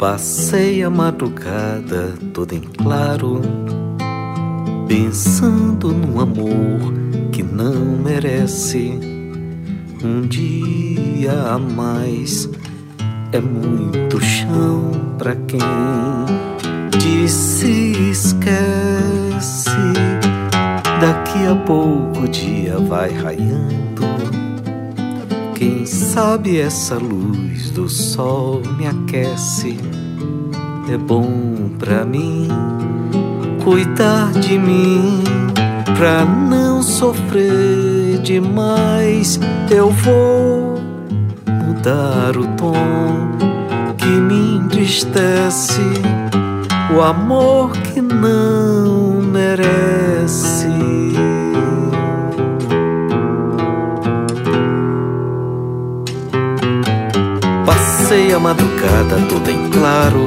Passei a madrugada toda em claro, pensando num amor que não merece. Um dia a mais é muito chão pra quem se esquece. Daqui a pouco o dia vai raiando. Quem sabe essa luz do sol me aquece. É bom pra mim cuidar de mim, pra não sofrer demais. Eu vou mudar o tom que me entristece, o amor que não merece. Passei a madrugada toda em claro,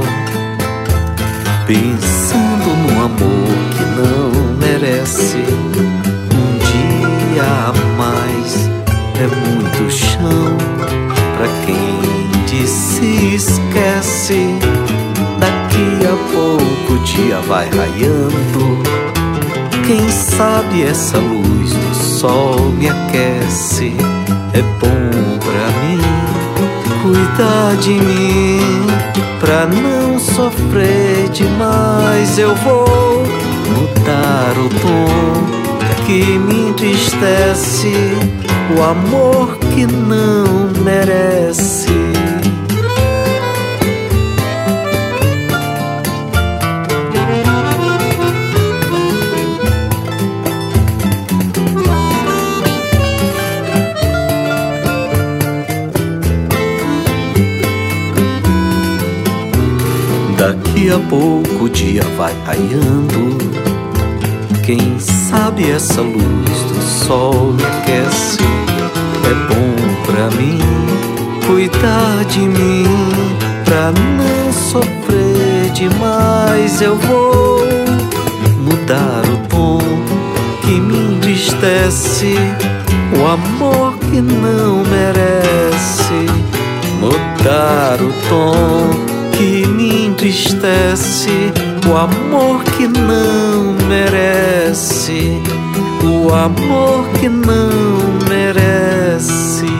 pensando num amor que não merece. Um dia a mais é muito chão pra quem se esquece. Daqui a pouco o dia vai raiando. Quem sabe essa luz do sol me aquece. É bom pra mim cuidar de mim, pra não sofrer demais. Eu vou mudar o tom que me entristece, o amor que não merece. Daqui a pouco o dia vai raiando. Quem sabe essa luz do sol me aquece. É bom pra mim cuidar de mim, pra não sofrer demais. Eu vou mudar o tom que me entristece, o amor que não merece. Mudar o tom que me entristece, o amor que não merece, o amor que não merece.